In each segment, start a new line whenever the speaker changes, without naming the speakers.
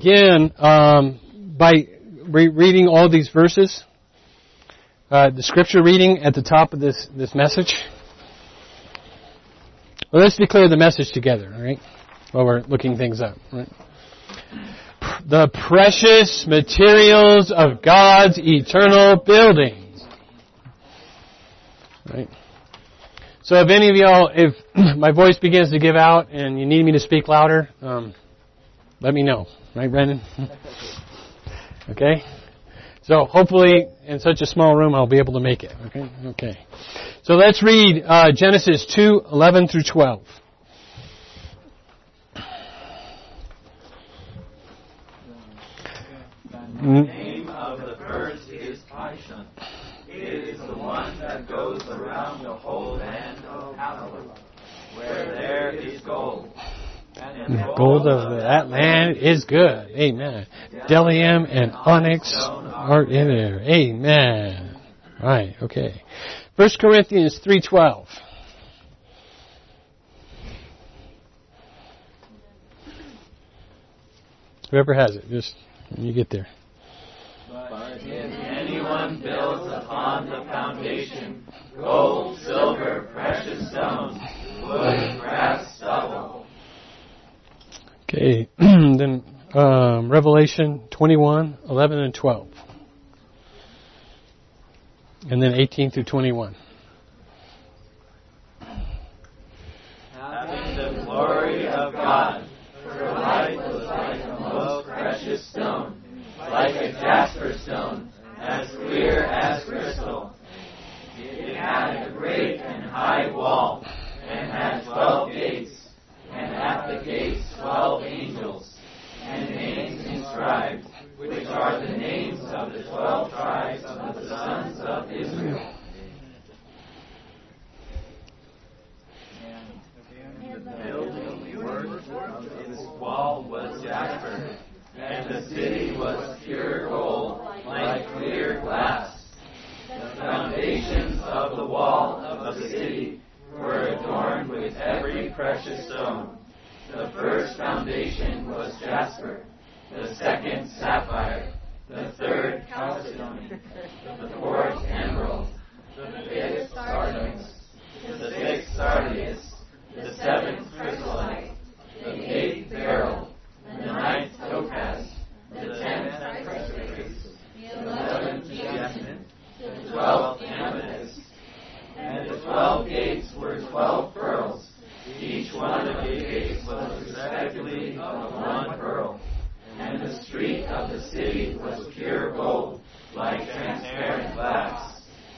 Again, by reading all these verses, the scripture reading at the top of this message. Well, let's declare the message together, all right? While we're looking things up, right? The precious materials of God's eternal building. Right? So if any of y'all, if my voice begins to give out and you need me to speak louder, let me know. Right, Brendan? Okay? So hopefully in such a small room I'll be able to make it. Okay. So let's read Genesis 2:11 through 12.
The name of the first is Pishon. It is the one that goes around the whole land of Havilah, where there is gold. And
the gold of that land is good. Amen. Bdellium and onyx are in there. Amen. Right, okay. 1 Corinthians 3:12. Whoever has it, just when you get there.
But if anyone builds upon the foundation, gold, silver, precious stones, wood, brass, stubble.
Okay, then Revelation 21:11 and 12. And then 18 through 21.
Having the glory of God, her light was like a most precious stone, like a jasper stone, as clear as crystal. It had a great and high wall, and had 12 gates, and at the gates 12 angels, and names inscribed, which are the names of the 12 tribes of the sons of Israel. And the building work of its wall was jasper, and the city was pure gold, like clear glass. The foundations of the wall of the city were adorned with every precious stone. The first foundation was jasper, the second sapphire, the third chalcedony, the fourth emerald, the fifth sardonyx, the sixth sardius, the seventh chrysolite, the eighth beryl, the ninth topaz, the 10th chrysoprase, the 11th jasmine, the 12th amethyst. And the 12 gates were 12 pearls. Each one of the gates was respectively of one pearl. And the street of the city was pure gold, like transparent glass.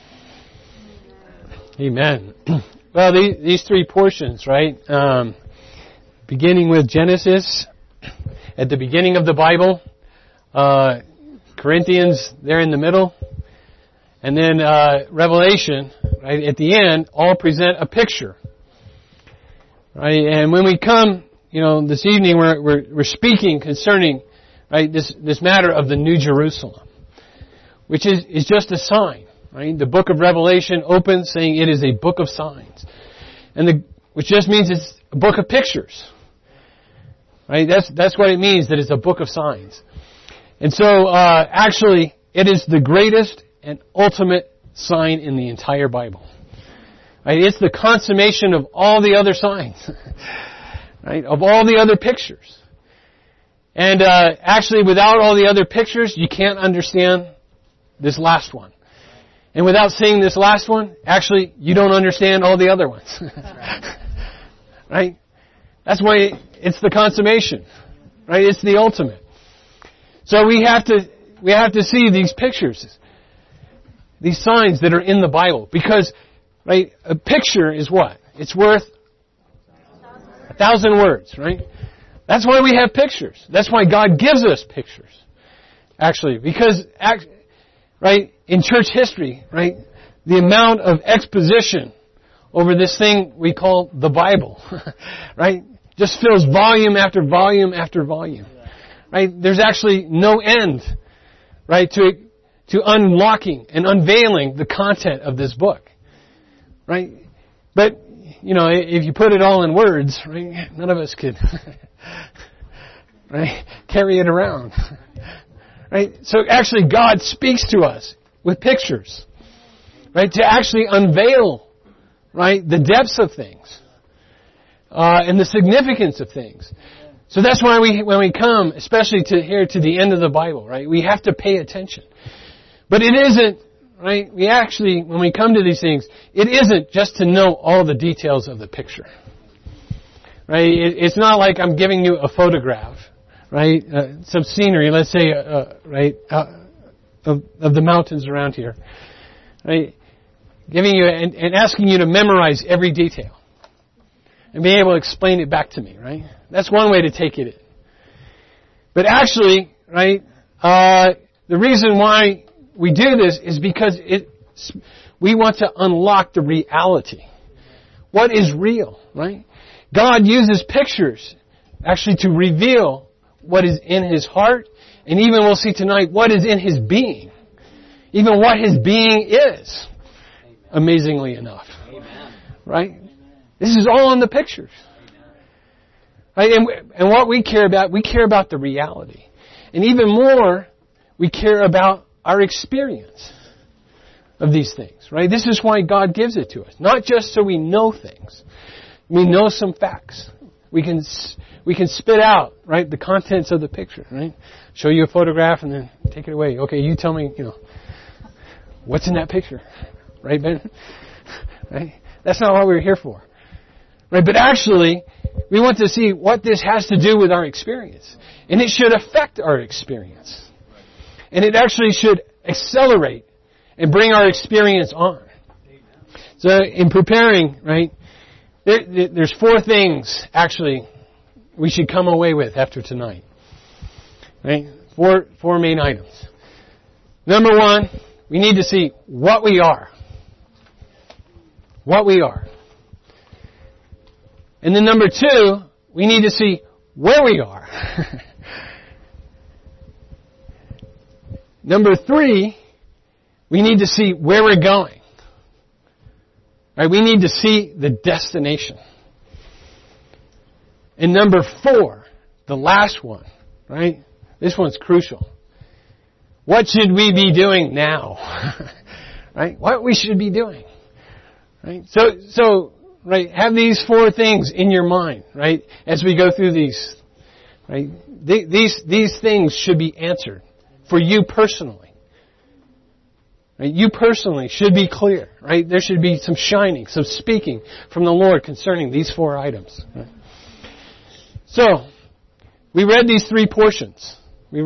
Amen. Well, these three portions, right? Beginning with Genesis, at the beginning of the Bible, Corinthians there in the middle, and then Revelation, right, at the end, all present a picture. Right? And when we come, this evening we're speaking concerning, right, this matter of the New Jerusalem, which is just a sign, right? The book of Revelation opens saying it is a book of signs. Which just means it's a book of pictures. Right? That's what it means, that it's a book of signs. And so, actually, it is the greatest and ultimate sign in the entire Bible. Right? It's the consummation of all the other signs. Right? Of all the other pictures. And, actually, without all the other pictures, you can't understand this last one. And without seeing this last one, actually, you don't understand all the other ones. Right? That's why it's the consummation. Right? It's the ultimate. So we have to see these pictures. These signs that are in the Bible. Because, right, a picture is what? It's worth 1,000 words, right? That's why we have pictures. That's why God gives us pictures. Actually, because, right, in church history, right, the amount of exposition over this thing we call the Bible, right, just fills volume after volume after volume. Right? There's actually no end, right, to unlocking and unveiling the content of this book. Right? But, if you put it all in words, right, none of us could. right? Carry it around. Right? So actually God speaks to us with pictures. Right? To actually unveil, right, the depths of things. And the significance of things. So that's why when we come, especially to the end of the Bible, right, we have to pay attention. But it isn't, right, when we come to these things, it isn't just to know all the details of the picture. Right? It's not like I'm giving you a photograph, right, some scenery, let's say, right, of the mountains around here. Right? Giving you, and asking you to memorize every detail. And being able to explain it back to me, right? That's one way to take it in. But actually, right, the reason why we do this is because we want to unlock the reality. What is real, right? God uses pictures actually to reveal what is in His heart, and even we'll see tonight what is in His being. Even what His being is, amazingly enough. Right? This is all in the pictures. Right? And what we care about the reality. And even more, we care about our experience of these things. Right? This is why God gives it to us. Not just so we know things. We know some facts. We can spit out, right, the contents of the picture, right? Show you a photograph and then take it away. Okay, you tell me, what's in that picture? Right, Ben? Right? That's not what we're here for. Right? But actually, we want to see what this has to do with our experience. And it should affect our experience. And it actually should accelerate and bring our experience on. So in preparing, right, there's 4 things, actually, we should come away with after tonight. Right? 4 main items. Number 1, we need to see what we are. What we are. And then number 2, we need to see where we are. Number 3, we need to see where we're going. Right? We need to see the destination. And number 4, the last one, right? This one's crucial. What should we be doing now? Right? What we should be doing. Right? So, right, have these 4 things in your mind, right, as we go through these. Right? These things should be answered for you personally. Right? You personally should be clear, right? There should be some shining, some speaking from the Lord concerning these 4 items. Right? So, we read these 3 portions.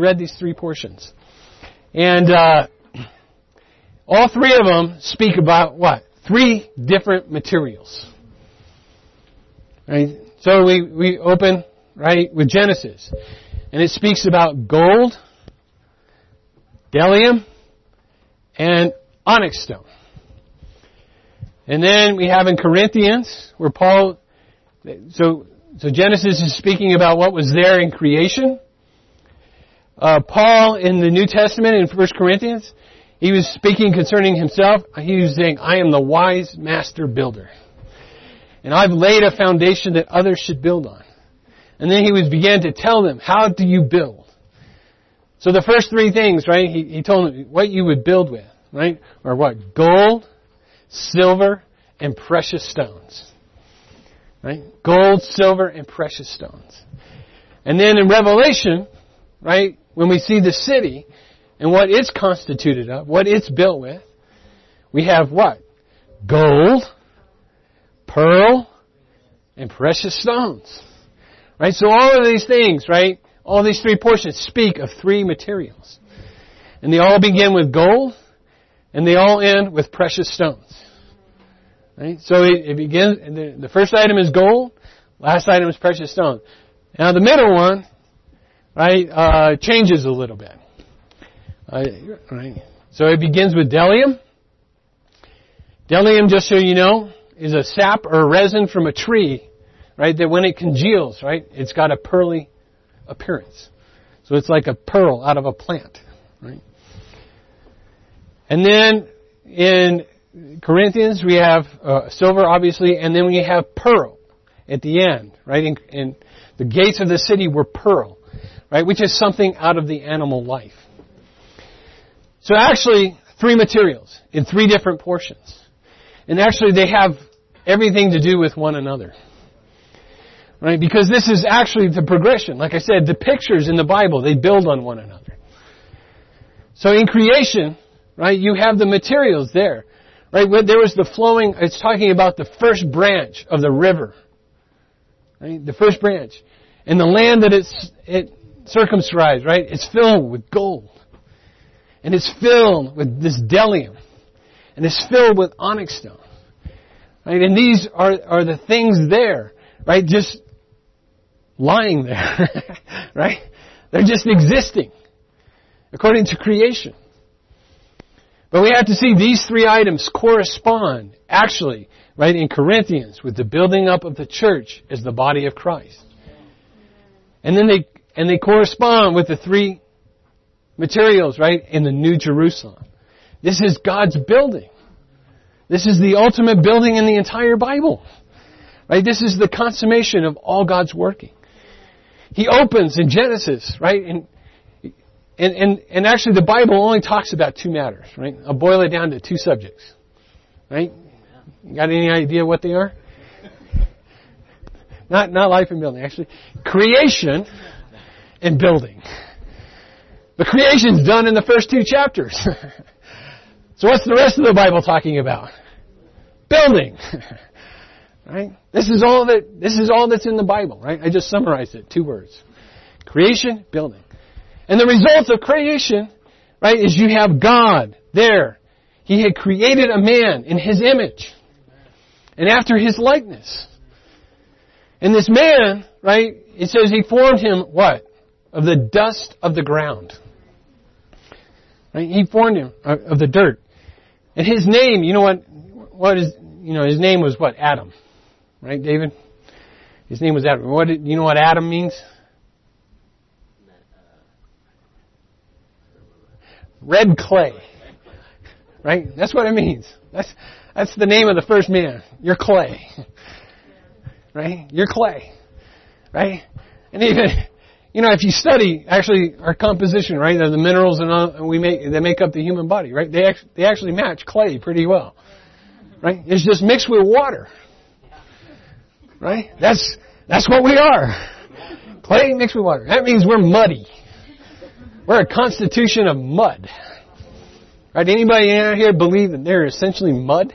And all 3 of them speak about what? 3 different materials. Right? So we open, right, with Genesis. And it speaks about gold, bdellium, and onyx stone. And then we have in Corinthians, where Paul, so Genesis is speaking about what was there in creation. Paul in the New Testament in 1 Corinthians, he was speaking concerning himself. He was saying, I am the wise master builder. And I've laid a foundation that others should build on. And then he began to tell them, how do you build? So the first 3 things, right, he told them what you would build with, right, are what? Gold, silver, and precious stones. Right? Gold, silver, and precious stones. And then in Revelation, right, when we see the city and what it's constituted of, what it's built with, we have what? Gold, pearl, and precious stones. Right? So all of these things, right, all these 3 portions speak of 3 materials. And they all begin with gold, and they all end with precious stones. Right? So it begins, and the first item is gold, last item is precious stone. Now the middle one, right, changes a little bit. Right? So it begins with bdellium. Bdellium, just so you know, is a sap or a resin from a tree, right, that when it congeals, right, it's got a pearly appearance. So it's like a pearl out of a plant, right? And then in Corinthians, we have silver, obviously, and then we have pearl at the end, right? And the gates of the city were pearl, right? Which is something out of the animal life. So actually, 3 materials in 3 different portions. And actually they have everything to do with one another. Right? Because this is actually the progression. Like I said, the pictures in the Bible, they build on one another. So in creation, right, you have the materials there. Right? When there was the flowing, it's talking about the first branch of the river. Right? The first branch. And the land that it circumscribes, right? It's filled with gold. And it's filled with this bdellium. And it's filled with onyx stone. Right? And these are the things there. Right? Just lying there. Right? They're just existing. According to creation. But we have to see these 3 items correspond, actually, right, in Corinthians, with the building up of the church as the body of Christ. And then they correspond with the 3 materials, right, in the New Jerusalem. This is God's building. This is the ultimate building in the entire Bible. Right? This is the consummation of all God's working. He opens in Genesis, right? And actually the Bible only talks about 2 matters, right? I'll boil it down to 2 subjects. Right? You got any idea what they are? Not life and building, actually. Creation and building. The creation's done in the first 2 chapters. So what's the rest of the Bible talking about? Building. Right? This is all that's in the Bible, right? I just summarized it, 2 words. Creation, building. And the result of creation, right, is you have God there. He had created a man in His image. And after His likeness. And this man, right, it says He formed him, what? Of the dust of the ground. Right? He formed him of the dirt. And his name, you know what is, his name was what? Adam. Right, David? His name was Adam. You know what Adam means? Red clay. Right? That's what it means. That's the name of the first man. You're clay. Right? You're clay. Right? And even, if you study actually our composition, right, of the minerals and all that make up the human body, right? They actually match clay pretty well. Right? It's just mixed with water. Right? That's what we are. Clay mixed with water. That means we're muddy. We're a constitution of mud. Right? Anybody out here believe that they're essentially mud?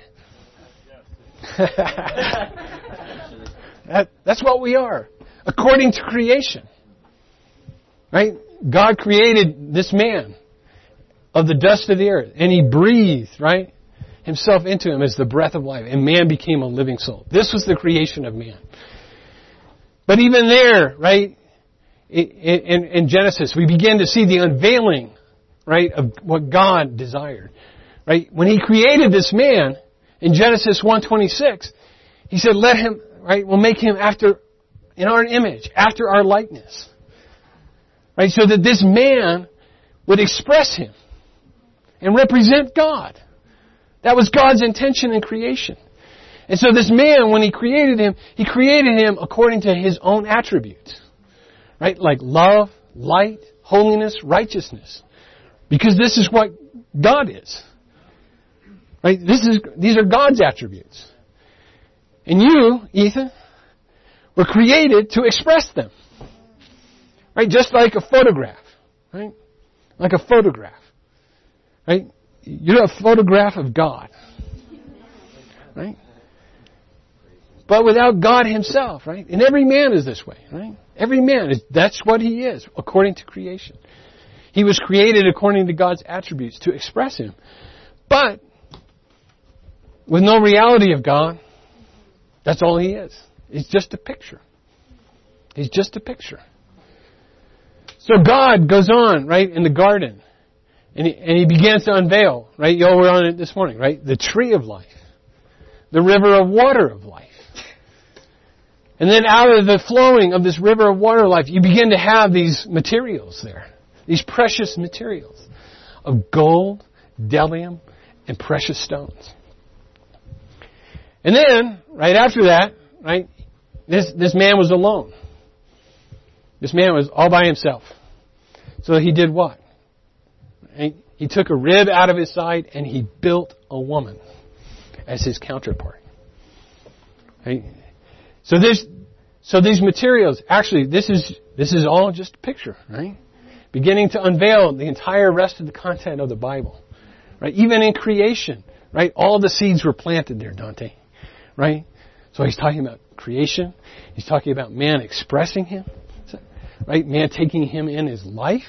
That's what we are. According to creation. Right? God created this man of the dust of the earth. And He breathed, right, Himself into him as the breath of life. And man became a living soul. This was the creation of man. But even there, right, in Genesis, we begin to see the unveiling, right, of what God desired. Right? When He created this man, in Genesis 1:26, He said, let him, right, we'll make him in our image, after our likeness. Right? So that this man would express Him and represent God. That was God's intention in creation. And so this man, when He created him according to His own attributes. Right? Like love, light, holiness, righteousness. Because this is what God is. Right? These are God's attributes. And you, Ethan, were created to express them. Right? Just like a photograph. Right? Like a photograph. Right? You're a photograph of God. Right? But without God Himself, right? And every man is this way, right? Every man that's what he is, according to creation. He was created according to God's attributes to express Him. But with no reality of God, that's all He is. He's just a picture. He's just a picture. So God goes on, right, in the garden. And he begins to unveil, right? You all were on it this morning, right? The tree of life. The river of water of life. And then out of the flowing of this river of water of life, you begin to have these materials there. These precious materials of gold, bdellium, and precious stones. And then, right after that, right, this man was alone. This man was all by himself. So he did what? He took a rib out of his side and he built a woman as his counterpart. Right? So these materials, actually, this is all just a picture, right? Beginning to unveil the entire rest of the content of the Bible, right? Even in creation, right? All the seeds were planted there, Dante, right? So he's talking about creation. He's talking about man expressing him, right? Man taking him in his life,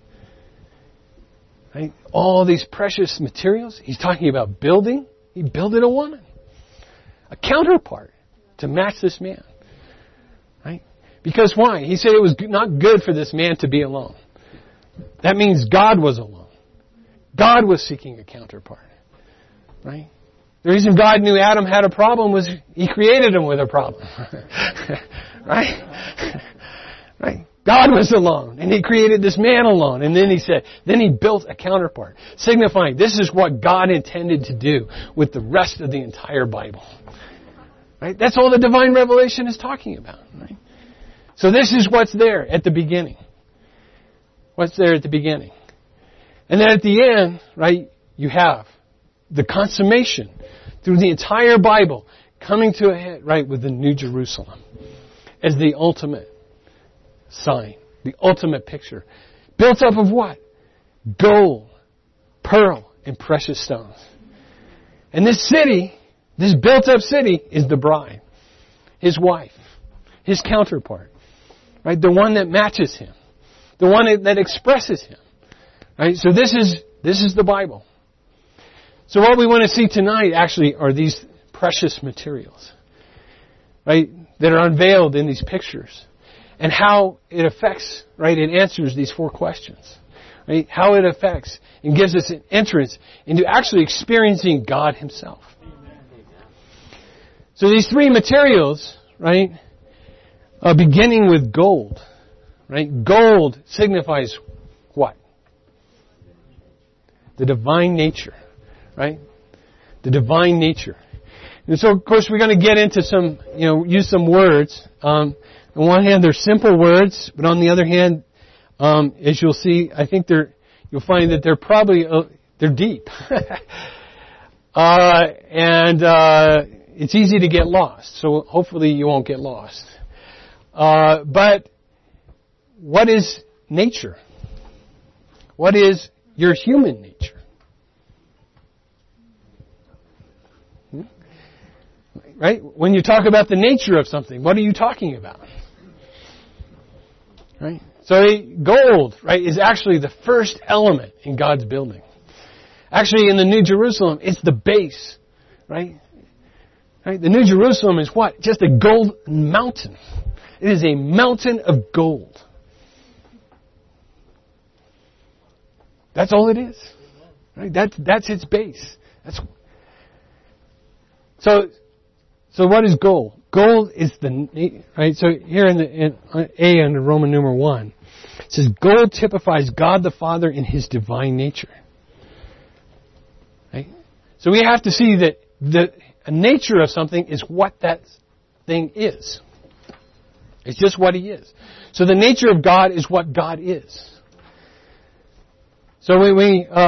right? All these precious materials. He's talking about building. He builded a woman, a counterpart to match this man, right? Because why? He said it was not good for this man to be alone. That means God was alone. God was seeking a counterpart, right? The reason God knew Adam had a problem was He created him with a problem, right? Right? God was alone, and He created this man alone, and then He built a counterpart, signifying this is what God intended to do with the rest of the entire Bible. Right? That's all the divine revelation is talking about, right? So this is what's there at the beginning. What's there at the beginning. And then at the end, right, you have the consummation through the entire Bible coming to a head, right, with the New Jerusalem as the ultimate sign, the ultimate picture. Built up of what? Gold, pearl, and precious stones. And this city, this built up city, is the bride, his wife, his counterpart, right? The one that matches him, the one that expresses him, right? So this is the Bible. So what we want to see tonight actually are these precious materials, right, that are unveiled in these pictures, and how it affects, right, it answers these 4 questions, right? How it affects and gives us an entrance into actually experiencing God Himself. So these 3 materials, right, beginning with gold, right? Gold signifies what? The divine nature, right? The divine nature. And so, of course, we're going to get into some, use some words. On one hand, they're simple words, but on the other hand, as you'll see, I think you'll find that they're probably, they're deep. And it's easy to get lost. So hopefully you won't get lost. But what is nature? What is your human nature? Right? When you talk about the nature of something, what are you talking about? Right? So gold, right, is actually the first element in God's building. Actually, in the New Jerusalem, it's the base, right? Right? The New Jerusalem is what? Just a gold mountain. It is a mountain of gold. That's all it is. Right? That's its base. So what is gold? Gold is right. So here in A under Roman numeral 1, it says gold typifies God the Father in His divine nature. Right? So we have to see that the nature of something is what that thing is. It's just what He is. So the nature of God is what God is. So when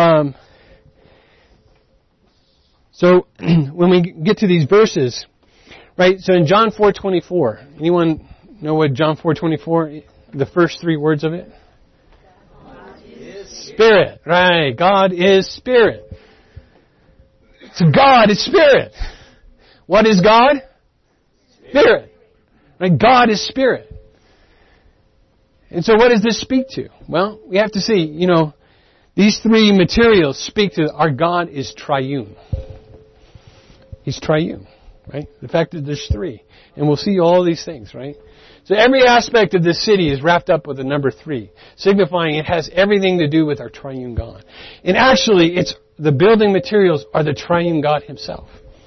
we get to these verses, right? So in John 4:24, anyone know what John 4:24? The first 3 words of it. God is Spirit, right? God is Spirit. So God is Spirit. What is God? Spirit. Right? God is Spirit. And so what does this speak to? Well, we have to see, these 3 materials speak to our God is triune. He's triune, right? The fact that there's 3. And we'll see all these things, right? So every aspect of this city is wrapped up with the number 3, signifying it has everything to do with our triune God. And actually, the building materials are the triune God Himself.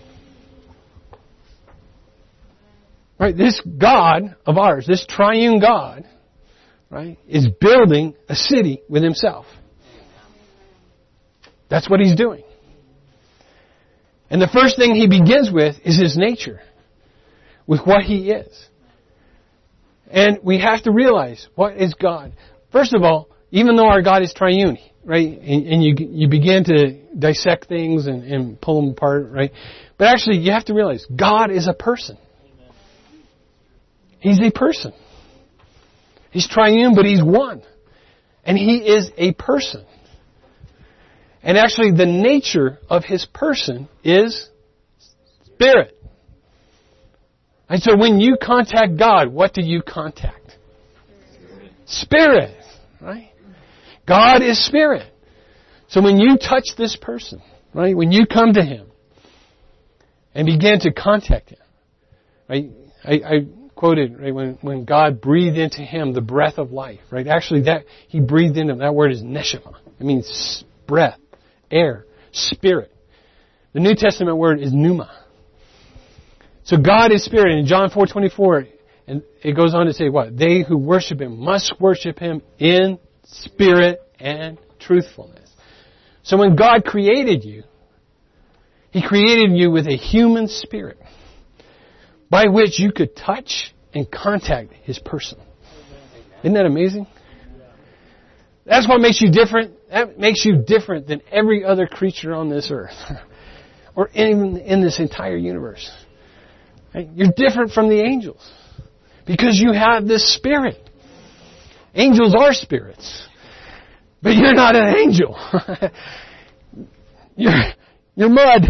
Right? This God of ours, this triune God, right, is building a city with Himself. That's what He's doing. And the first thing He begins with is His nature, with what He is. And we have to realize, what is God? First of all, even though our God is triune, right? And you begin to dissect things and pull them apart, right? But actually, you have to realize God is a person. He's a person. He's triune, but He's one. And He is a person. And actually, the nature of His person is spirit. And so when you contact God, what do you contact? Spirit. Right? God is spirit. So when you touch this person, right, when you come to Him and begin to contact Him, right, I quoted, right, when God breathed into him the breath of life, right, actually that, He breathed into him, that word is neshama. It means breath, air, spirit. The New Testament word is pneuma. So God is spirit. In John 4:24, and it goes on to say what? They who worship Him must worship Him in spirit and truthfulness. So when God created you, He created you with a human spirit by which you could touch and contact His person. Isn't that amazing? That's what makes you different. That makes you different than every other creature on this earth. Or even in this entire universe. Right? You're different from the angels. Because you have this spirit. Angels are spirits. But you're not an angel. You're mud.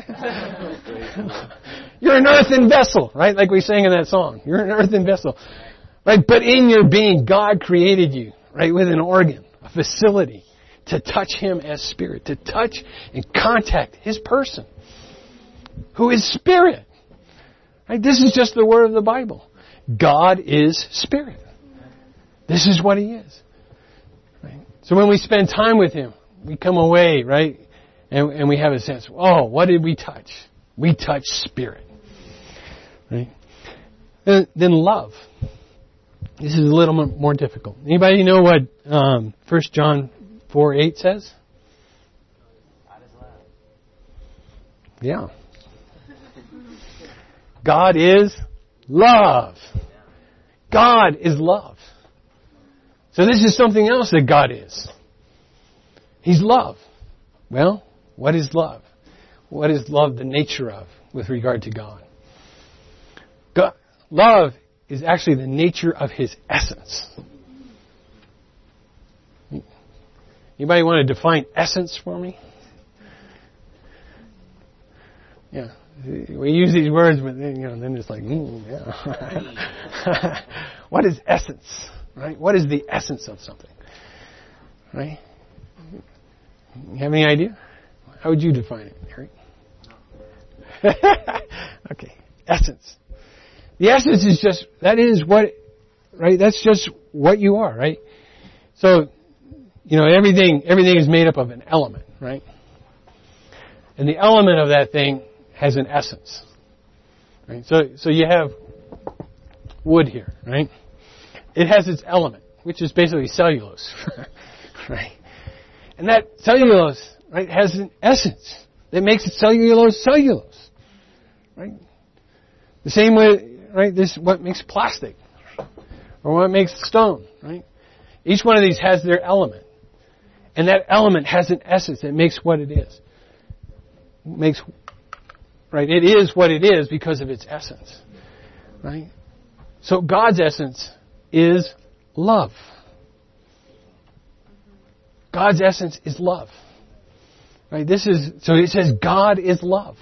You're an earthen vessel, right? Like we sang in that song. You're an earthen vessel. Right? But in your being, God created you, right, with an organ, a facility to touch Him as spirit, to touch and contact His person, who is spirit. Right? This is just the word of the Bible. God is spirit. This is what He is. Right? So when we spend time with Him, we come away, right, and we have a sense, oh, what did we touch? We touch spirit. Right? Then love. This is a little more difficult. Anybody know what 1 John 4:8 says?
God is love.
Yeah. God is love. God is love. So this is something else that God is. He's love. Well, what is love? What is love the nature of with regard to God? Love is actually the nature of His essence. Anybody want to define essence for me? Yeah. We use these words, but then it's like, yeah. What is essence? Right? What is the essence of something? Right? You have any idea? How would you define it, Eric? Okay. Essence. The essence is just, that is what, right? That's just what you are, right? So, everything is made up of an element, right? And the element of that thing has an essence. Right? So you have wood here, right? It has its element, which is basically cellulose. Right? And that cellulose, right, has an essence that makes it cellulose. Right? The same way, right, this what makes plastic or what makes stone, right? Each one of these has their element. And that element has an essence that makes what it is. It is what it is because of its essence. Right? So God's essence is love. God's essence is love. Right? So it says God is love.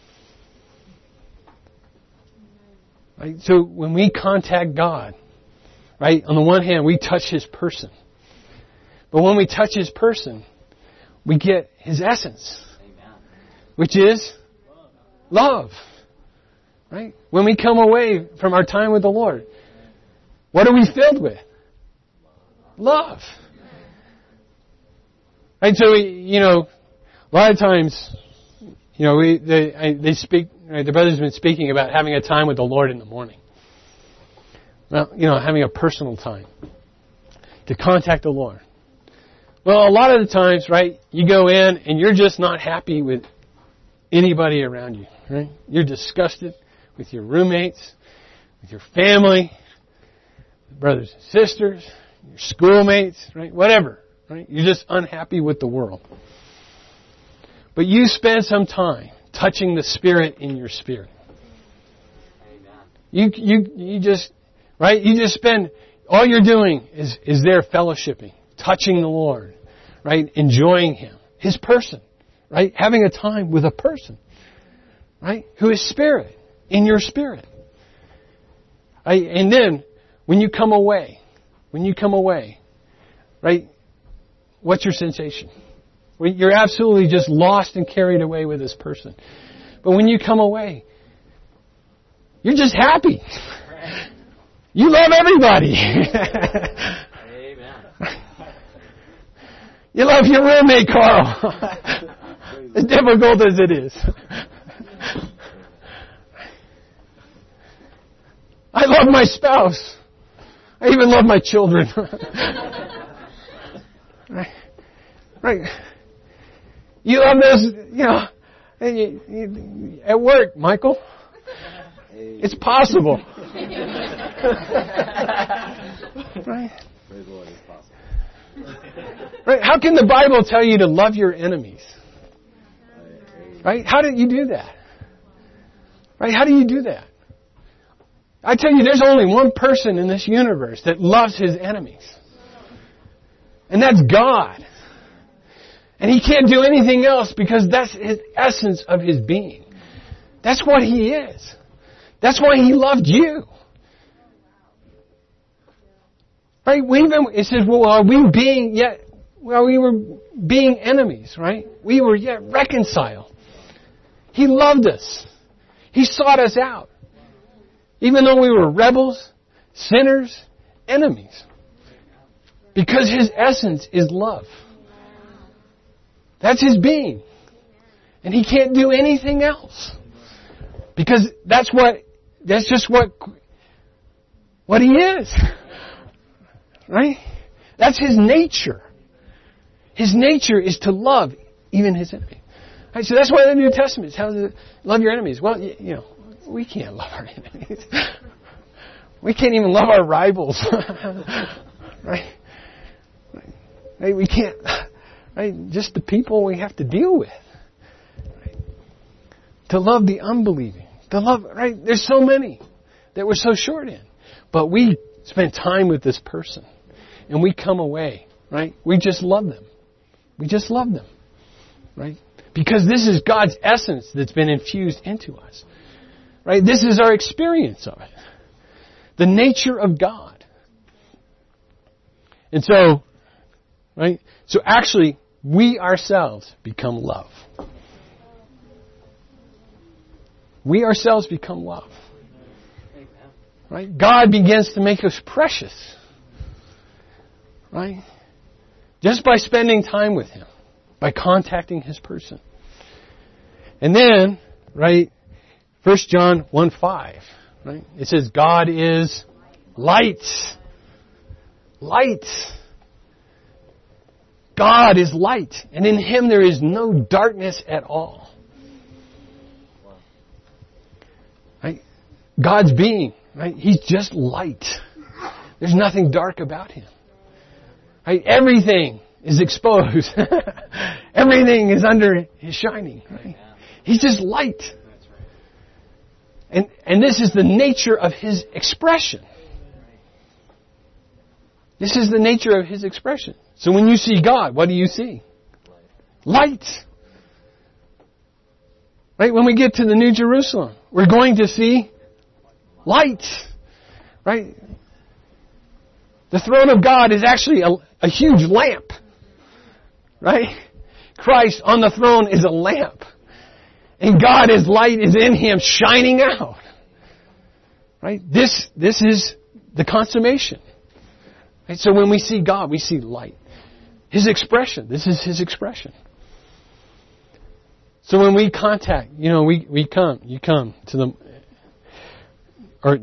Right? So when we contact God, right, on the one hand we touch His person. But when we touch His person, we get His essence. Amen. Which is love. Right? When we come away from our time with the Lord, what are we filled with? Love. Right? So a lot of times, they speak, right, the brothers have been speaking about having a time with the Lord in the morning. Well, having a personal time to contact the Lord. Well, a lot of the times, right, you go in and you're just not happy with anybody around you, right? You're disgusted with your roommates, with your family, brothers and sisters. your schoolmates, right? Whatever, right? You're just unhappy with the world. But you spend some time touching the Spirit in your spirit. You just, right? You just spend, all you're doing is there fellowshipping, touching the Lord, right? Enjoying Him, His person, right? Having a time with a person, right? Who is Spirit, in your spirit. Right? And then, when you come away, right? What's your sensation? You're absolutely just lost and carried away with this person. But when you come away, you're just happy. You love everybody.
Amen.
You love your roommate, Carl. As difficult as it is. I love my spouse. I even love my children. Right. You love those, at work, Michael. It's possible. Right? Right? How can the Bible tell you to love your enemies? Right? How did you do that? Right? How do you do that? I tell you, there's only one person in this universe that loves his enemies. And that's God. And He can't do anything else because that's His essence of His being. That's what He is. That's why He loved you. Right? It says, we were being enemies, right? We were yet reconciled. He loved us. He sought us out. Even though we were rebels, sinners, enemies. Because His essence is love. That's His being. And He can't do anything else. Because that's just what He is. Right? That's His nature. His nature is to love even His enemy. Right? So that's why the New Testament tells us, love your enemies. Well, we can't love our enemies. We can't even love our rivals. Right? Right? We can't. Right? Just the people we have to deal with. Right? To love the unbelieving. To love, right? There's so many that we're so short in. But we spend time with this person. And we come away, right? We just love them. We just love them. Right? Because this is God's essence that's been infused into us. Right? This is our experience of it. The nature of God. And so, right? So actually, we ourselves become love. We ourselves become love. Right? God begins to make us precious. Right? Just by spending time with Him. By contacting His person. And then, right, 1 John 1:5, right? It says, God is light. Light. God is light. And in Him there is no darkness at all. Right? God's being, right? He's just light. There's nothing dark about Him. Right? Everything is exposed. Everything is under His shining. Right? He's just light. And this is the nature of His expression. This is the nature of His expression. So when you see God, what do you see? Light. Right? When we get to the New Jerusalem, we're going to see light. Right? The throne of God is actually a huge lamp. Right? Christ on the throne is a lamp. And God is light, is in Him, shining out. Right? This is the consummation. Right? So when we see God, we see light. His expression. This is His expression. So when we contact, you come to them, or,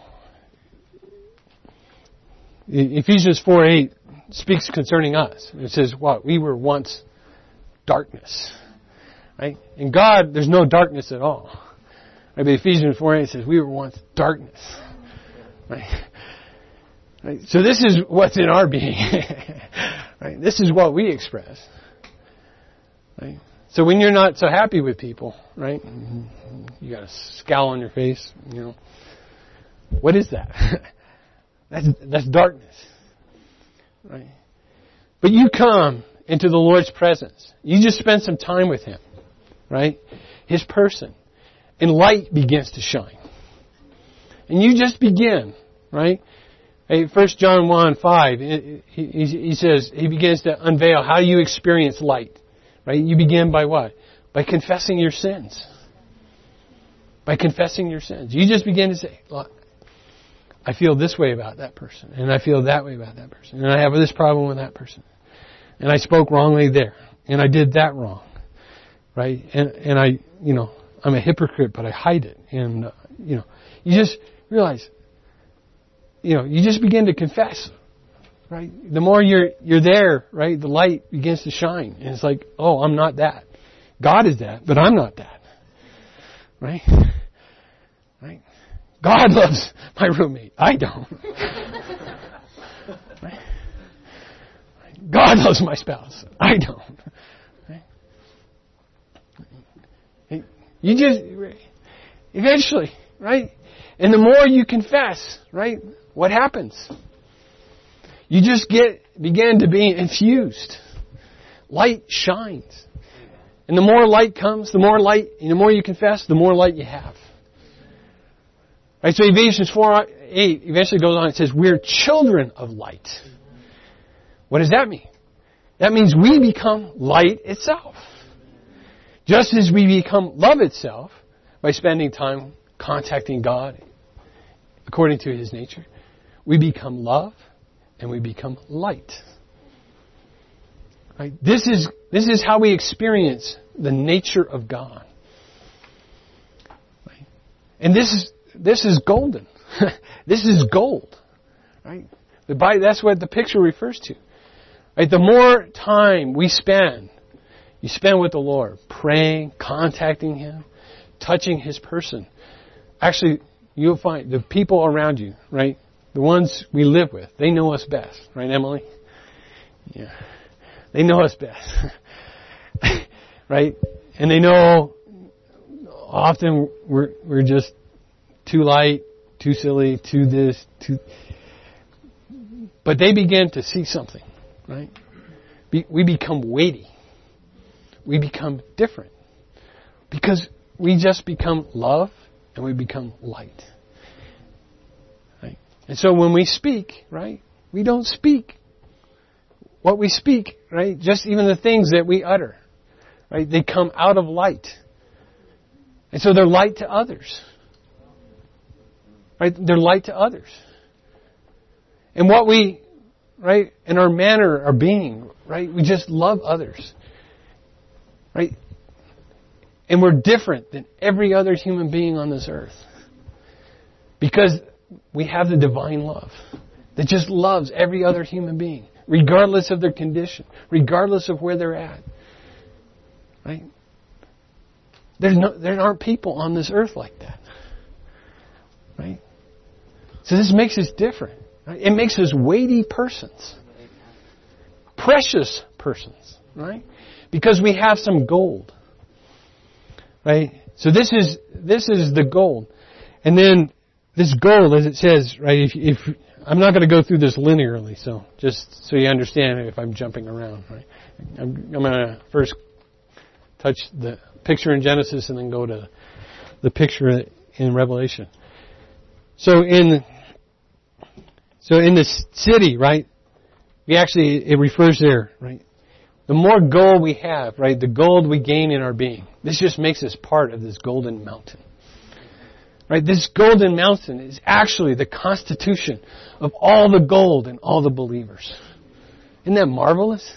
Ephesians 4:8 speaks concerning us. It says, what? We were once darkness. Right? In God, there's no darkness at all. Right? But Ephesians 4:8 says, we were once darkness. Right? Right? So this is what's in our being. Right? This is what we express. Right? So when you're not so happy with people, right? You got a scowl on your face, you know. What is that? That's darkness. Right? But you come into the Lord's presence. You just spend some time with Him. Right? His person. And light begins to shine. And you just begin, right? 1 John 1:5, he says, he begins to unveil how you experience light. Right? You begin by what? By confessing your sins. By confessing your sins. You just begin to say, look, I feel this way about that person. And I feel that way about that person. And I have this problem with that person. And I spoke wrongly there. And I did that wrong. Right? And I, you know, I'm a hypocrite, but I hide it. And, you know, you just realize, you know, you just begin to confess. Right? The more you're there, right, the light begins to shine. And it's like, oh, I'm not that. God is that, but I'm not that. Right? Right? God loves my roommate. I don't. Right? God loves my spouse. I don't. Right? You just, eventually, right? And the more you confess, right, what happens? You just begin to be infused. Light shines. And the more light comes, the more light, and the more you confess, the more light you have. Right, so Ephesians 4:8 eventually goes on, it says, we're children of light. What does that mean? That means we become light itself. Just as we become love itself by spending time contacting God according to His nature, we become love and we become light. Right? This is how we experience the nature of God. Right? And this is golden. This is gold. Right? That's what the picture refers to. Right? The more time you spend with the Lord, praying, contacting Him, touching His person. Actually, you'll find the people around you, right? The ones we live with, they know us best. Right, Emily? Yeah. They know us best. Right? And they know often we're just too light, too silly, too this, too... But they begin to see something, right? We become weighty. We become different. Because we just become love and we become light. Right? And so when we speak, right, we don't speak what we speak, right? Just even the things that we utter, right? They come out of light. And so they're light to others. Right? They're light to others. And what we, right, in our manner, our being, right, we just love others. Right? And we're different than every other human being on this earth. Because we have the divine love that just loves every other human being, regardless of their condition, regardless of where they're at. Right? There aren't people on this earth like that. Right? So this makes us different. Right? It makes us weighty persons. Precious persons. Right? Because we have some gold. Right? So this is the gold. And then this gold, as it says, right, if I'm not going to go through this linearly, so just so you understand if I'm jumping around, right? I'm going to first touch the picture in Genesis and then go to the picture in Revelation. So in this city, right, it refers there, right? The more gold we have, right, the gold we gain in our being. This just makes us part of this golden mountain. Right? This golden mountain is actually the constitution of all the gold and all the believers. Isn't that marvelous?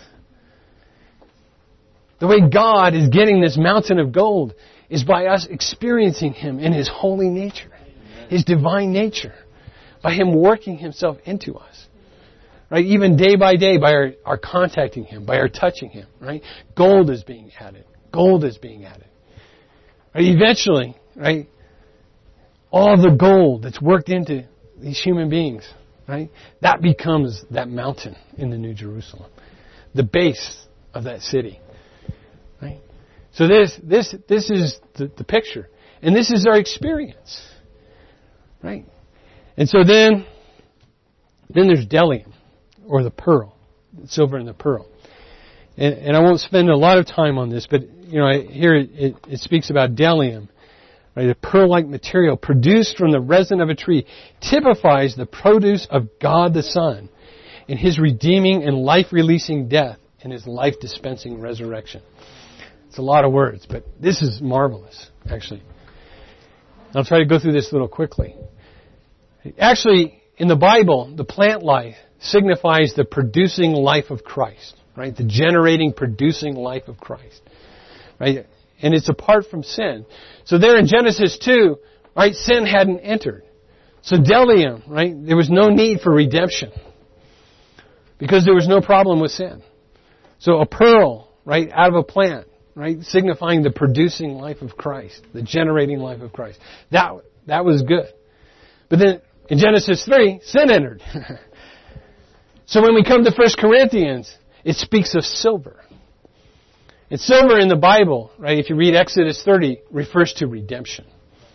The way God is getting this mountain of gold is by us experiencing Him in His holy nature, His divine nature, by Him working Himself into us. Right? Even day by day, by our contacting Him, by our touching Him. Right? Gold is being added. Gold is being added. Right? Eventually, right? All the gold that's worked into these human beings, right? That becomes that mountain in the New Jerusalem. The base of that city. Right? So this is the picture. And this is our experience. Right? And so then there's bdellium, or the pearl, the silver and the pearl. And I won't spend a lot of time on this, but here it speaks about bdellium, right? A pearl-like material produced from the resin of a tree typifies the produce of God the Son in His redeeming and life-releasing death and His life-dispensing resurrection. It's a lot of words, but this is marvelous, actually. I'll try to go through this a little quickly. Actually, in the Bible, the plant life signifies the producing life of Christ, right? The generating, producing life of Christ, right? And it's apart from sin. So there in Genesis 2, right, sin hadn't entered. So bdellium, right, there was no need for redemption because there was no problem with sin. So a pearl, right, out of a plant, right, signifying the producing life of Christ, the generating life of Christ. That was good. But then in Genesis 3, sin entered. So when we come to 1 Corinthians, it speaks of silver. And silver in the Bible, right, if you read Exodus 30, refers to redemption.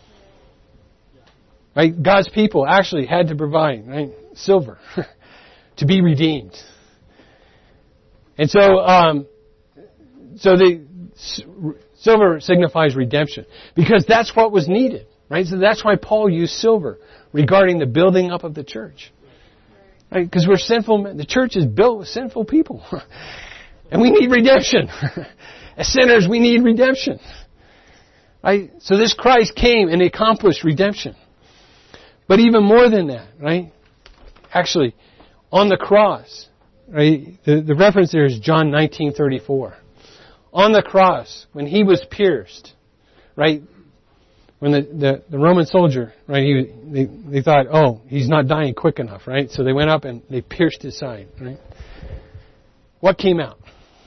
Right? God's people actually had to provide, right, silver to be redeemed. And so the silver signifies redemption because that's what was needed, right? So that's why Paul used silver regarding the building up of the church. Right? Because we're sinful men. The church is built with sinful people. And we need redemption. As sinners, we need redemption. Right? So this Christ came and accomplished redemption. But even more than that, right? Actually, on the cross, right? The reference there is John 19:34. On the cross, when He was pierced, right? When the Roman soldier, right? They thought, oh, He's not dying quick enough, right? So they went up and they pierced His side, right? What came out?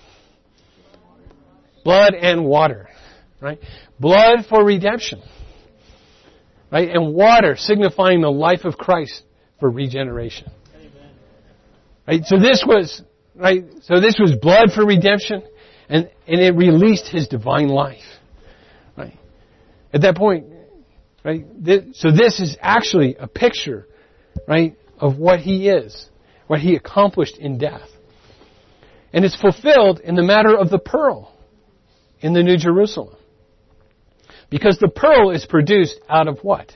Blood and water, right? Blood for redemption, right? And water signifying the life of Christ for regeneration. Right? So this was, right? So this was blood for redemption, and it released His divine life, right? At that point, right? So this is actually a picture, right, of what He is, what He accomplished in death. And it's fulfilled in the matter of the pearl in the New Jerusalem. Because the pearl is produced out of what?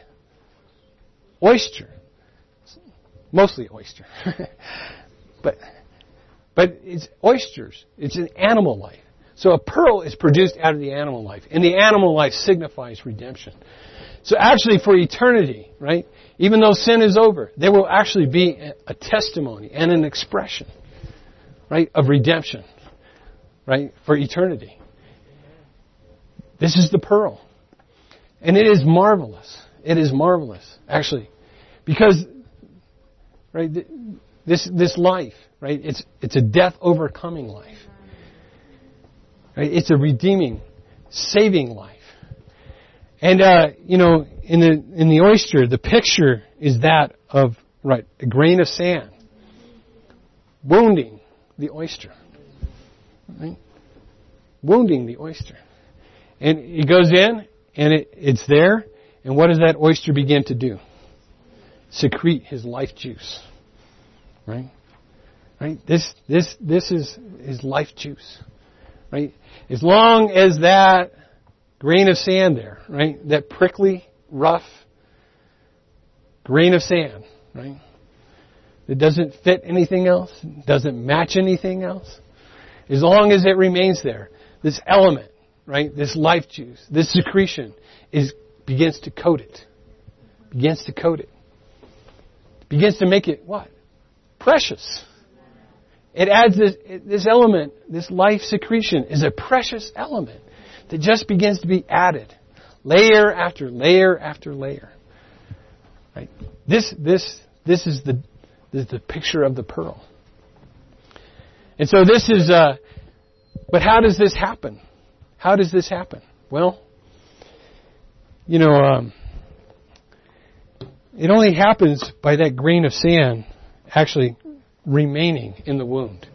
Oyster. Mostly oyster. But it's oysters. It's an animal life. So a pearl is produced out of the animal life. And the animal life signifies redemption. So actually for eternity, right? Even though sin is over, there will actually be a testimony and an expression, right, of redemption, right, for eternity. This is the pearl. And it is marvelous. It is marvelous, actually. Because, right, this life, right, it's a death overcoming life. Right? It's a redeeming, saving life. And, in the oyster, the picture is that of, right, a grain of sand wounding the oyster. Right? Wounding the oyster. And it goes in, and it's there, and what does that oyster begin to do? Secrete his life juice. Right? Right? This is his life juice. Right? As long as that grain of sand there, right? That prickly, rough grain of sand, right? That doesn't fit anything else, doesn't match anything else. As long as it remains there, this element, right? This life juice, this secretion begins to coat it. Begins to coat it. Begins to make it what? Precious. It adds this element, this life secretion is a precious element that just begins to be added, layer after layer after layer. Right? This is the picture of the pearl. And so this is, but how does this happen? How does this happen? Well, it only happens by that grain of sand actually remaining in the wound.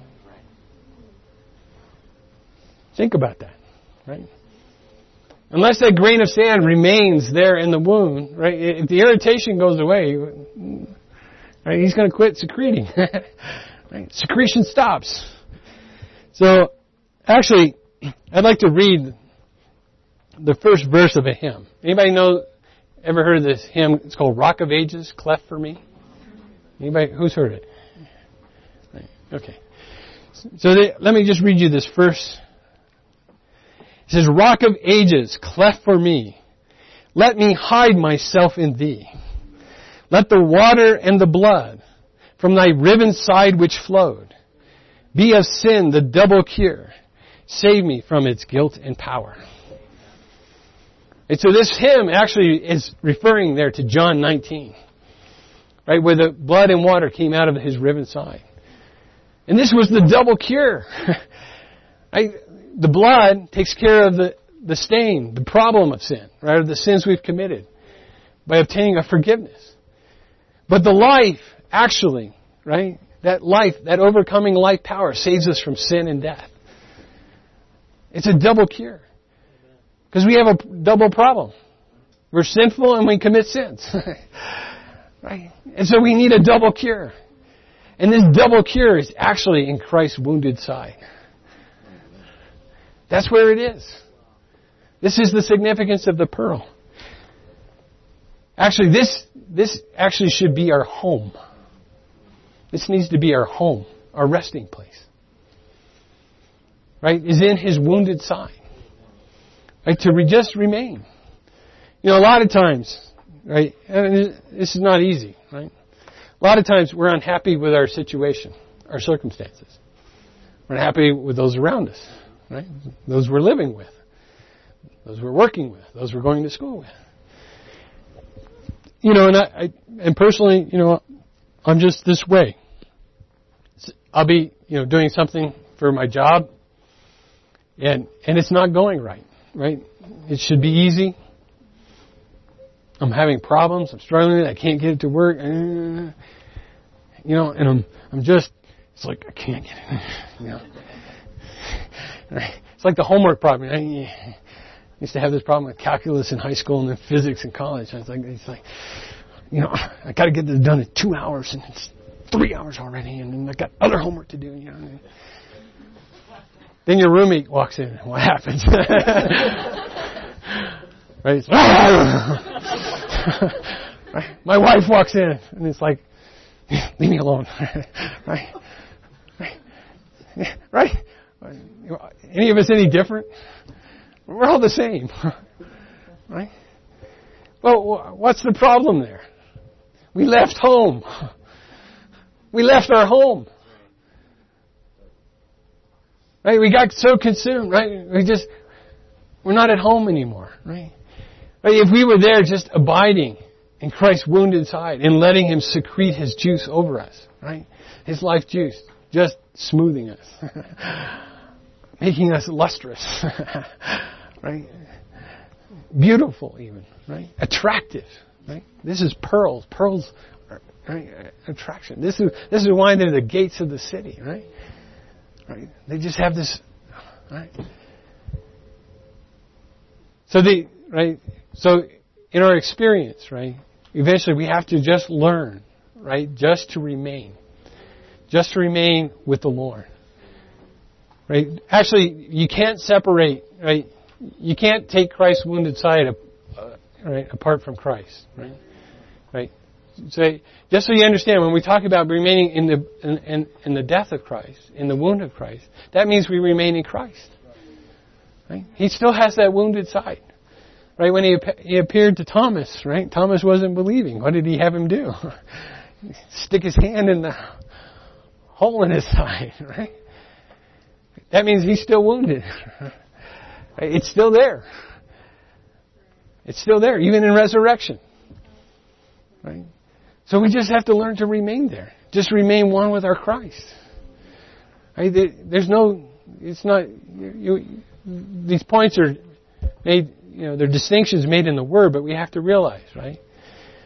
Think about that, right? Unless that grain of sand remains there in the wound, right? If the irritation goes away, right, he's going to quit secreting. Right? Secretion stops. So, actually, I'd like to read the first verse of a hymn. Anybody ever heard of this hymn? It's called Rock of Ages, Cleft for Me. Anybody, who's heard it? Right. Okay. So let me just read you this first. It says, Rock of Ages, cleft for me. Let me hide myself in thee. Let the water and the blood from thy riven side which flowed be of sin the double cure. Save me from its guilt and power. And so this hymn actually is referring there to John 19. Right, where the blood and water came out of his riven side. And this was the double cure. Right? The blood takes care of the stain, the problem of sin, right, of the sins we've committed by obtaining a forgiveness. But the life, actually, right, that life, that overcoming life power saves us from sin and death. It's a double cure. Because we have a double problem. We're sinful and we commit sins. Right? And so we need a double cure. And this double cure is actually in Christ's wounded side. That's where it is. This is the significance of the pearl. Actually, this actually should be our home. This needs to be our home, our resting place. Right? Is in His wounded side. Right? To just remain. You know, a lot of times, right, and this is not easy, right? A lot of times we're unhappy with our situation, our circumstances. We're unhappy with those around us, right? Those we're living with, those we're working with, those we're going to school with. You know, and personally, you know, I'm just this way. I'll be, you know, doing something for my job, and it's not going right? It should be easy. I'm having problems. I'm struggling. I can't get it to work. You know, and I'm just, it's like I can't get it. You know, it's like the homework problem. I used to have this problem with calculus in high school and then physics in college. It's like, you know, I got to get this done in 2 hours and it's 3 hours already, and then I got other homework to do. You know. Then your roommate walks in. What happens? Right? Right? My wife walks in, and it's like, leave me alone. Right? Right? Any of us any different? We're all the same. Right? Well, what's the problem there? We left home. We left our home. Right? We got so consumed, right? We're not at home anymore, right? Right? If we were there just abiding in Christ's wounded side and letting Him secrete His juice over us, right? His life juice, just smoothing us, making us lustrous, right? Beautiful even, right? Attractive, right? This is pearls. Pearls are, right? Attraction. This is why they're the gates of the city, right? Right? They just have this, right? So So in our experience, right? Eventually we have to just learn, right? Just to remain with the Lord, right? Actually, you can't separate, right? You can't take Christ's wounded side, right, apart from Christ, right? Right? So, just so you understand, when we talk about remaining in the death of Christ, in the wound of Christ, that means we remain in Christ. Right? He still has that wounded side. Right? When he appeared to Thomas, right? Thomas wasn't believing. What did He have him do? Stick his hand in the hole in his side, right? That means he's still wounded. It's still there. It's still there, even in resurrection. Right? So we just have to learn to remain there. Just remain one with our Christ. Right? There's no, it's not, these points are made, you know, they're distinctions made in the Word, but we have to realize, right,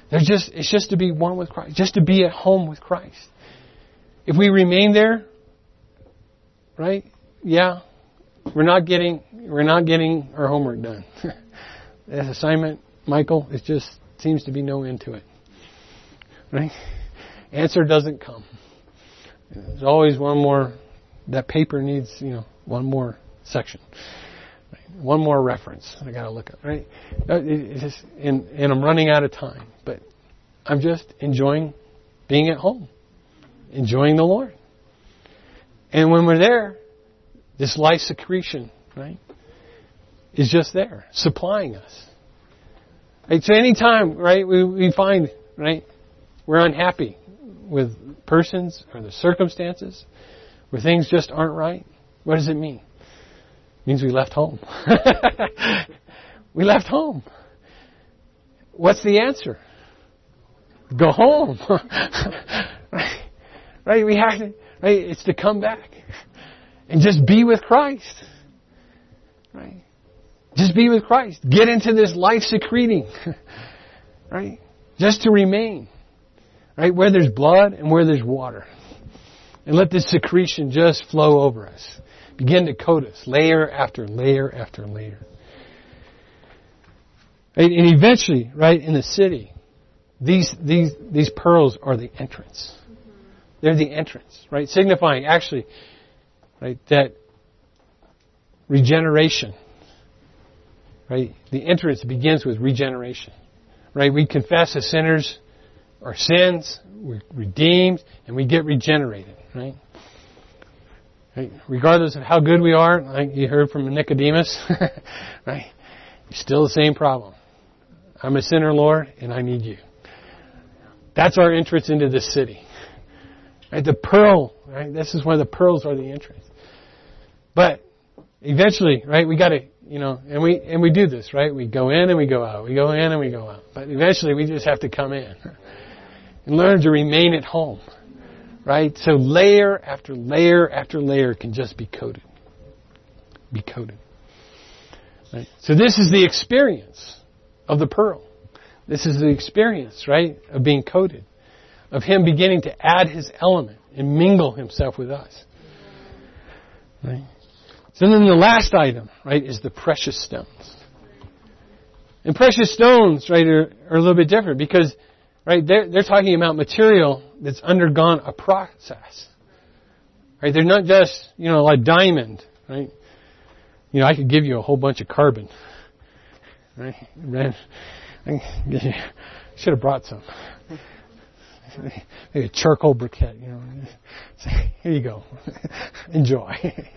It's just to be one with Christ, just to be at home with Christ. If we remain there, right? Yeah, we're not getting our homework done. That assignment, Michael, it just seems to be no end to it. Right? Answer doesn't come. There's always one more. That paper needs, one more section. Right? One more reference I got to look at. Right? And I'm running out of time. But I'm just enjoying being at home, enjoying the Lord. And when we're there, this life secretion, right, is just there, supplying us. Right? So anytime, right, we find, right, we're unhappy with persons or the circumstances, where things just aren't right, what does it mean? It means we left home. We left home. What's the answer? Go home. Right? We have to, right? It's to come back and just be with Christ. Right? Just be with Christ. Get into this life secreting. Right? Just to remain. Right? Where there's blood and where there's water. And let this secretion just flow over us. Begin to coat us layer after layer after layer. Right? And eventually, right, in the city, these pearls are the entrance. They're the entrance, right? Signifying actually, right, that regeneration, right? The entrance begins with regeneration, right? We confess as sinners our sins, we're redeemed, and we get regenerated, right? Right? Regardless of how good we are, like you heard from Nicodemus, right? It's still the same problem. I'm a sinner, Lord, and I need you. That's our entrance into this city. Right? The pearl, right? This is why the pearls are the entrance. But eventually, right, we got to, and we do this, right? We go in and we go out. We go in and we go out. But eventually we just have to come in and learn to remain at home. Right? So layer after layer after layer can just be coated. Be coated. Right? So this is the experience of the pearl. This is the experience, right, of being coated. Of Him beginning to add His element and mingle Himself with us. Right? So then the last item, right, is the precious stones. And precious stones, right, are a little bit different because, right, they're talking about material that's undergone a process. Right? They're not just, like diamond, right? I could give you a whole bunch of carbon. Right? Should have brought some. Maybe a charcoal briquette, Here you go. Enjoy.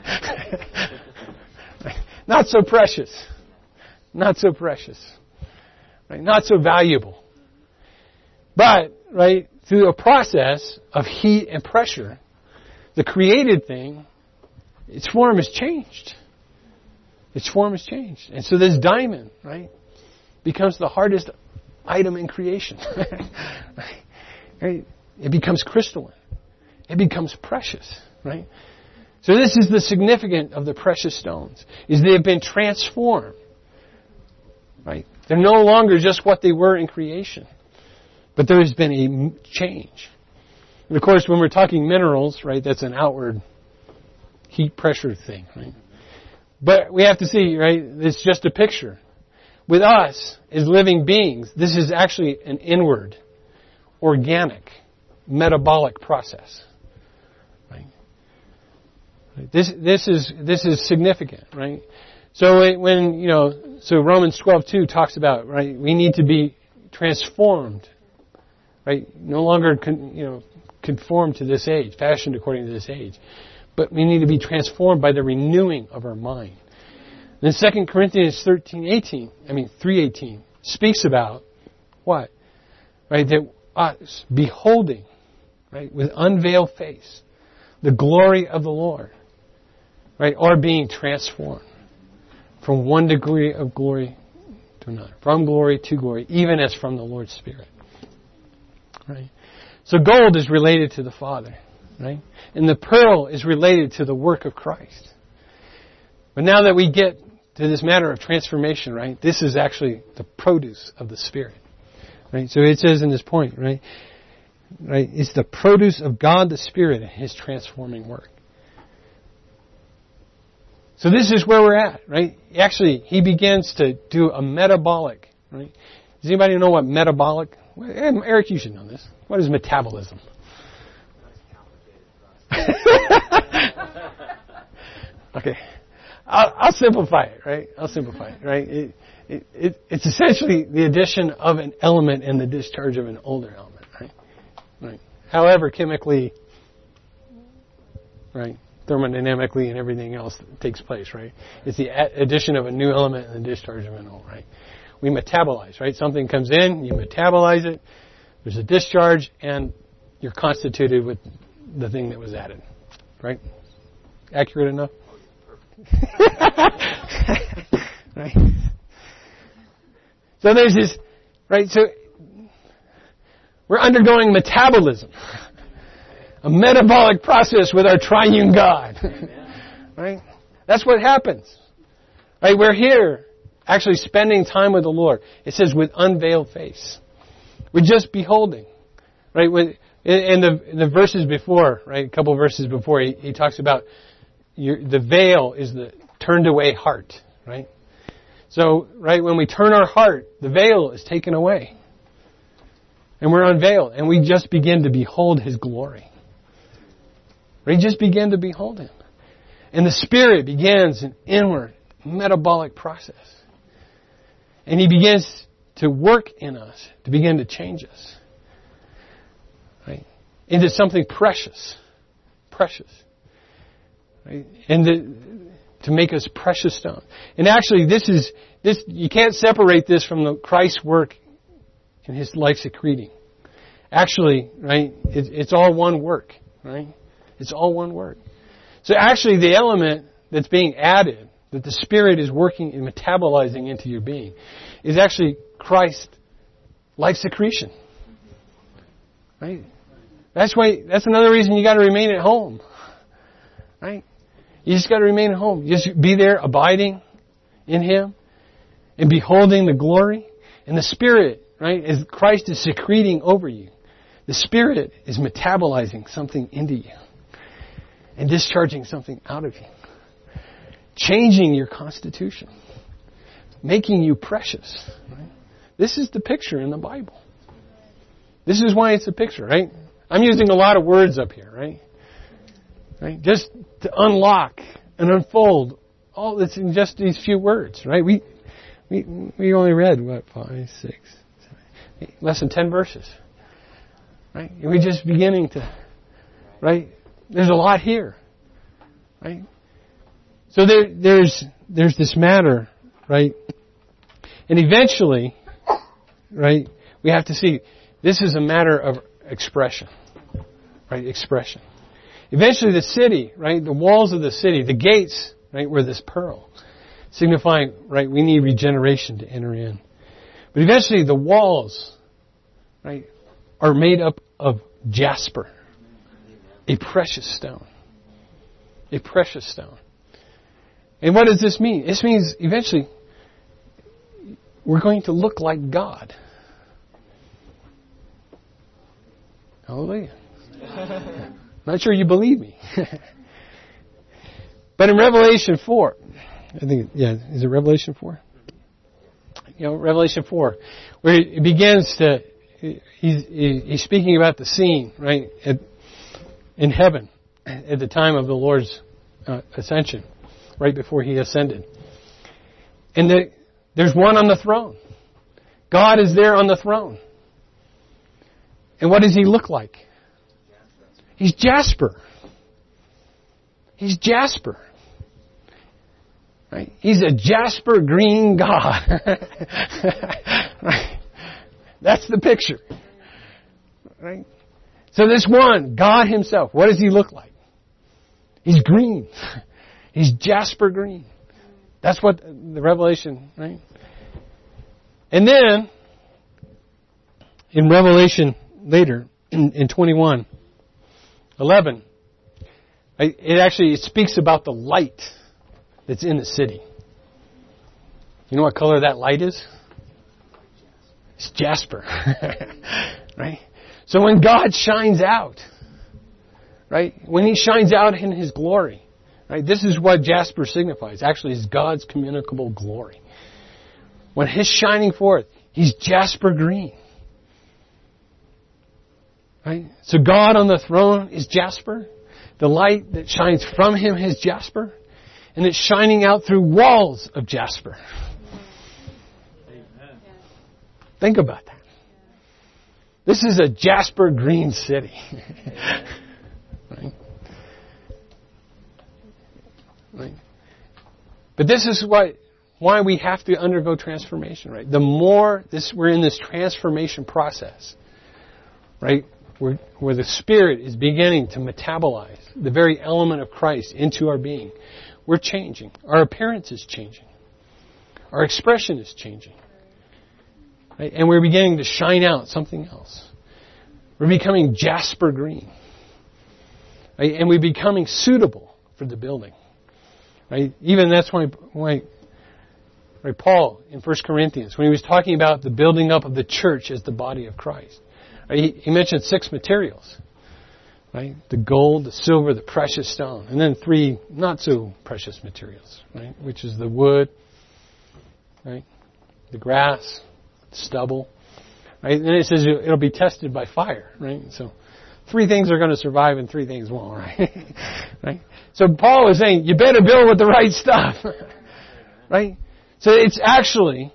Not so precious. Not so precious. Right? Not so valuable. But, right, through a process of heat and pressure, the created thing, its form has changed. Its form has changed. And so this diamond, right, becomes the hardest item in creation. Right? It becomes crystalline. It becomes precious, right? So this is the significance of the precious stones, is they have been transformed, right? They're no longer just what they were in creation, but there has been a change. And of course, when we're talking minerals, right, that's an outward heat pressure thing, right? But we have to see, right, it's just a picture. With us, as living beings, this is actually an inward, organic, metabolic process. Right? This is significant, right? So when so Romans 12:2 talks about, right, we need to be transformed, right? No longer conformed to this age, fashioned according to this age, but we need to be transformed by the renewing of our mind. Then 2 Corinthians 3:18 speaks about what? Right, that us beholding, right, with unveiled face, the glory of the Lord, right, are being transformed from one degree of glory to another, from glory to glory, even as from the Lord's Spirit. Right? So gold is related to the Father, right? And the pearl is related to the work of Christ. But now that we get to this matter of transformation, right, this is actually the produce of the Spirit. Right? So it says in this point, right? Right? It's the produce of God the Spirit and His transforming work. So this is where we're at, right? Actually, He begins to do a metabolic, right? Does anybody know what metabolic? Eric, you should know this. What is metabolism? Okay. I'll simplify it, right? Right? It's essentially the addition of an element and the discharge of an older element, right? However, chemically, right, thermodynamically and everything else takes place, right? It's the addition of a new element and the discharge of an old, right? We metabolize, right? Something comes in, you metabolize it, there's a discharge, and you're constituted with the thing that was added, right? Accurate enough? Right? So there's this, right? So we're undergoing metabolism, a metabolic process with our triune God, right? That's what happens, right? We're here actually spending time with the Lord. It says with unveiled face. We're just beholding, right? In the verses before, right? A couple of verses before, he talks about the veil is the turned away heart, right? So, right, when we turn our heart, the veil is taken away. And we're unveiled. And we just begin to behold His glory. We just begin to behold Him. And the Spirit begins an inward metabolic process. And He begins to work in us, to begin to change us. Right? Into something precious. Precious. Right? And to make us precious stones. And actually, this you can't separate this from the Christ's work in His life secreting. Actually, right, it's all one work, right? It's all one work. So actually, the element that's being added, that the Spirit is working and metabolizing into your being, is actually Christ's life secretion. Right? That's another reason you got to remain at home. Right? You just got to remain at home. You just be there, abiding in Him and beholding the glory. And the Spirit, right, as Christ is secreting over you, the Spirit is metabolizing something into you and discharging something out of you. Changing your constitution. Making you precious. Right? This is the picture in the Bible. This is why it's a picture, right? I'm using a lot of words up here, right? Right? Just to unlock and unfold all that's in just these few words, right? We only read, 5, 6, 7, 8, less than 10 verses. Right? And we're just beginning to, right? There's a lot here. Right? So there's this matter, right? And eventually, right, we have to see this is a matter of expression. Right? Expression. Eventually the city, right, the walls of the city, the gates, right, were this pearl, signifying, right, we need regeneration to enter in. But eventually the walls, right, are made up of jasper, a precious stone. A precious stone. And what does this mean? This means eventually we're going to look like God. Hallelujah. Not sure you believe me. But in Revelation 4, I think, is it Revelation 4? Revelation 4, where it begins to, he's speaking about the scene, right, in heaven at the time of the Lord's ascension, right before He ascended. And there's one on the throne. God is there on the throne. And what does He look like? He's jasper. He's jasper. Right? He's a jasper green God. Right? That's the picture. Right? So this one, God Himself, what does He look like? He's green. He's jasper green. That's what the Revelation, right? And then, in Revelation later, in 21:11, it speaks about the light that's in the city. You know what color that light is? It's jasper. Right? So when God shines out, right? When He shines out in His glory, right? This is what jasper signifies. Actually, it's God's communicable glory. When He's shining forth, He's jasper green. Right? So God on the throne is jasper. The light that shines from Him is jasper. And it's shining out through walls of jasper. Amen. Think about that. This is a jasper green city. Right? Right? But this is why we have to undergo transformation, right? The more we're in this transformation process, right? Where the Spirit is beginning to metabolize the very element of Christ into our being. We're changing. Our appearance is changing. Our expression is changing. Right? And we're beginning to shine out something else. We're becoming jasper green. Right? And we're becoming suitable for the building. Right? Even that's why right, Paul in 1 Corinthians, when he was talking about the building up of the church as the body of Christ, right, he mentioned 6 materials. Right? The gold, the silver, the precious stone. And then 3 not so precious materials, right? Which is the wood, right? The grass, the stubble. Right? And then it says it'll be tested by fire, right? So 3 things are going to survive and 3 things won't, right? Right? So Paul is saying, you better build with the right stuff. Right? So it's actually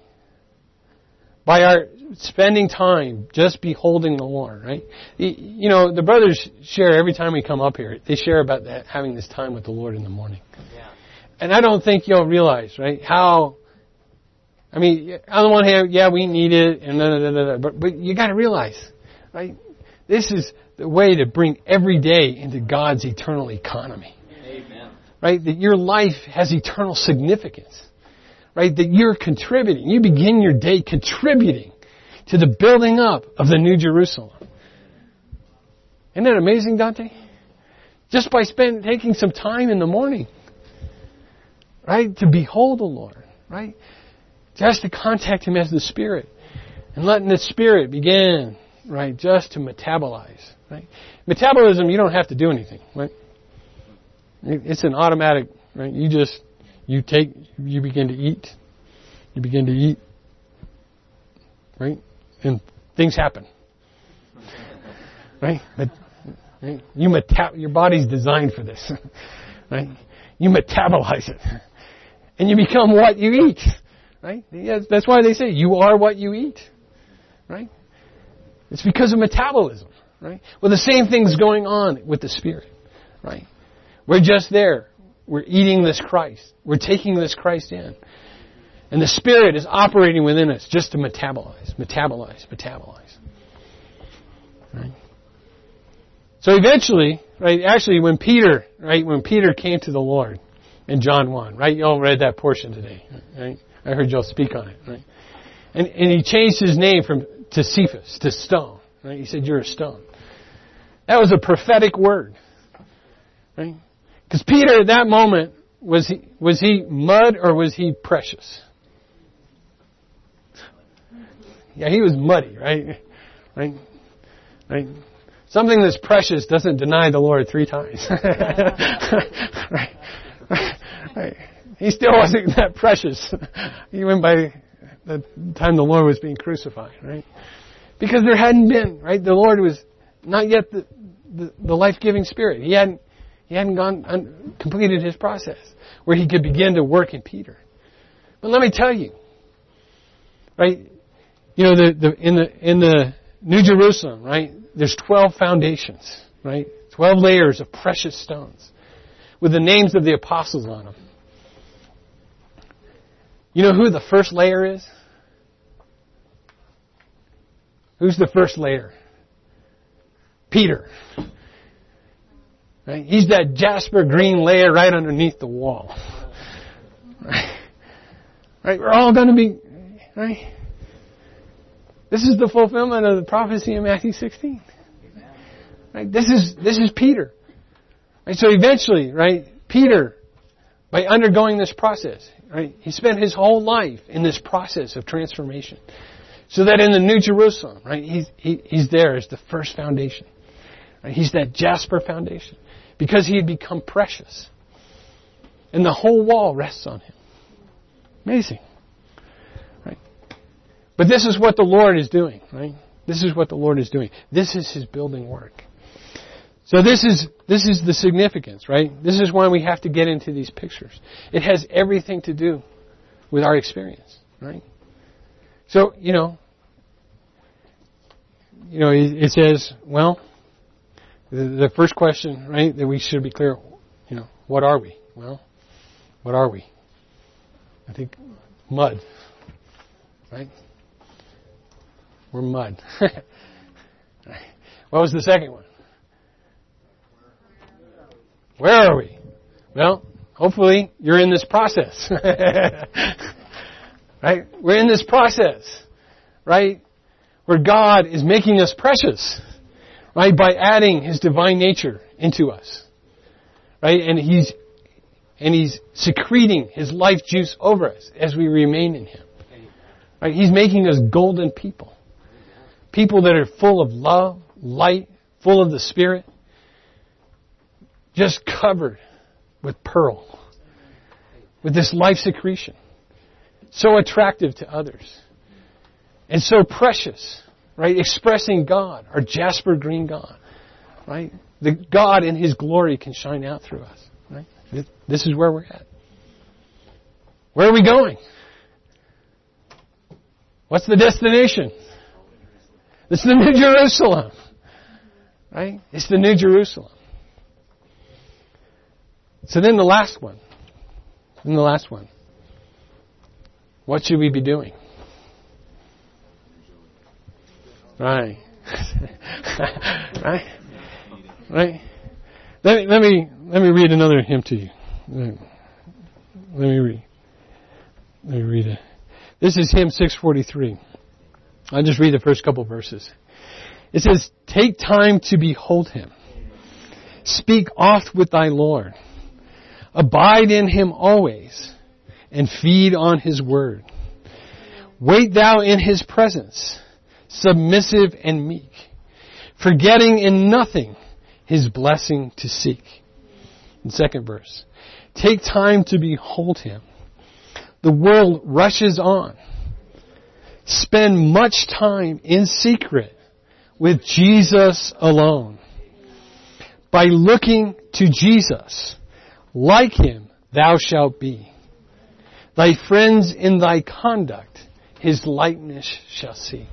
by our spending time just beholding the Lord, right? You know, the brothers share every time we come up here. They share about that, having this time with the Lord in the morning. Yeah. And I don't think you'll realize, right, how, I mean, on the one hand, yeah, we need it, and but you got to realize, right, this is the way to bring every day into God's eternal economy. Amen. Right? That your life has eternal significance. Right? That you're contributing. You begin your day contributing to the building up of the New Jerusalem. Isn't that amazing, Dante? Just by taking some time in the morning, right, to behold the Lord, right, just to contact Him as the Spirit, and letting the Spirit begin, right, just to metabolize, right. Metabolism, you don't have to do anything, right. It's an automatic, right. You begin to eat, right? And things happen. Right? Right? Your body's designed for this. Right? You metabolize it. And you become what you eat. Right? Yeah, that's why they say you are what you eat. Right? It's because of metabolism. Right? Well, the same thing's going on with the Spirit. Right? We're just there. We're eating this Christ. We're taking this Christ in. And the Spirit is operating within us just to metabolize. Right? So eventually, right, actually when Peter came to the Lord in John 1, right, you all read that portion today, right? I heard y'all speak on it, right? And he changed his name to Cephas, to stone, right? He said, you're a stone. That was a prophetic word, right? Because Peter at that moment, was he mud or was he precious? Yeah, he was muddy, right? Right? Something that's precious doesn't deny the Lord 3 times. Right. He still wasn't that precious, even by the time the Lord was being crucified, right? Because there hadn't been, right? The Lord was not yet the life-giving Spirit. He hadn't completed His process where He could begin to work in Peter. But let me tell you, right? You know, in the New Jerusalem, right? There's 12 foundations, right? 12 layers of precious stones with the names of the apostles on them. You know who the first layer is? Who's the first layer? Peter. Right? He's that jasper green layer right underneath the wall. Right? We're all going to be, right? This is the fulfillment of the prophecy in Matthew 16. Right? This is Peter. Right? So eventually, right, Peter, by undergoing this process, right, he spent his whole life in this process of transformation. So that in the New Jerusalem, right, he's there as the first foundation. Right? He's that jasper foundation. Because he had become precious. And the whole wall rests on him. Amazing. Right? But this is what the Lord is doing, right? This is what the Lord is doing. This is his building work. So this is the significance, right? This is why we have to get into these pictures. It has everything to do with our experience, right? So, it says, well, the first question, right, that we should be clear, what are we? Well, what are we? I think mud, right? We're mud. What was the second one? Where are we? Well, hopefully you're in this process. Right? We're in this process, right? Where God is making us precious, right? By adding His divine nature into us, right? And He's secreting His life juice over us as we remain in Him. Right? He's making us golden people. People that are full of love, light, full of the Spirit, just covered with pearl, with this life secretion. So attractive to others. And so precious, right? Expressing God, our jasper green God, right? The God in His glory can shine out through us, right? This is where we're at. Where are we going? What's the destination? It's the New Jerusalem, right? It's the New Jerusalem. So then the last one. What should we be doing? Right. Right. Let me read another hymn to you. Let me read it. This is hymn 643. I'll just read the first couple verses. It says, "Take time to behold Him. Speak oft with thy Lord. Abide in Him always, and feed on His word. Wait thou in His presence, submissive and meek, forgetting in nothing His blessing to seek." In second verse, "Take time to behold Him. The world rushes on. Spend much time in secret with Jesus alone. By looking to Jesus, like Him thou shalt be. Thy friends in thy conduct His likeness shall see."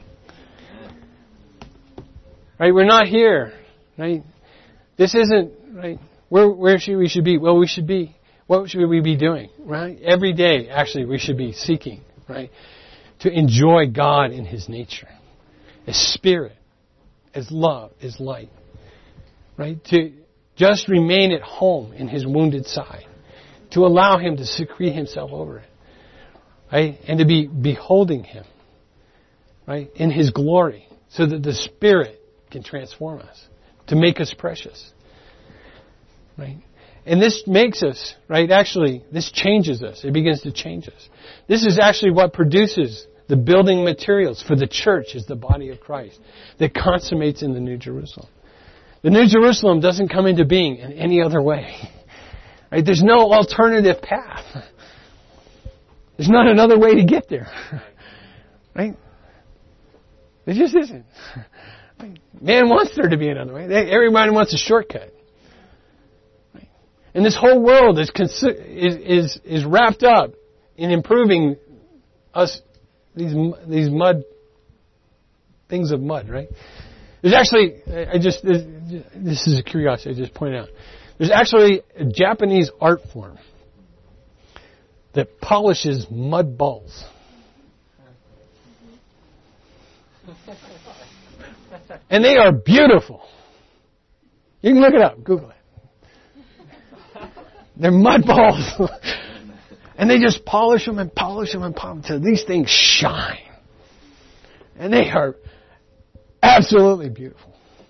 Right? We're not here. Right? This isn't, right? Where should we be? Well, what should we be doing? Right? Every day, actually, we should be seeking, right? To enjoy God in His nature. As Spirit, as love, as light. Right? To just remain at home in His wounded side. To allow Him to secrete Himself over it. Right? And to be beholding Him. Right? In His glory. So that the Spirit can transform us. To make us precious. Right? And this makes us, right, actually, this changes us. It begins to change us. This is actually what produces the building materials for the church as the body of Christ that consummates in the New Jerusalem. The New Jerusalem doesn't come into being in any other way. Right? There's no alternative path. There's not another way to get there. Right? There just isn't. Man wants there to be another way. Everybody wants a shortcut. And this whole world is wrapped up in improving us, these mud, things of mud, right? There's actually, this is a curiosity I just pointed out. There's actually a Japanese art form that polishes mud balls. And they are beautiful. You can look it up, Google it. They're mud balls. And they just polish them and polish them and polish them until these things shine. And they are absolutely beautiful.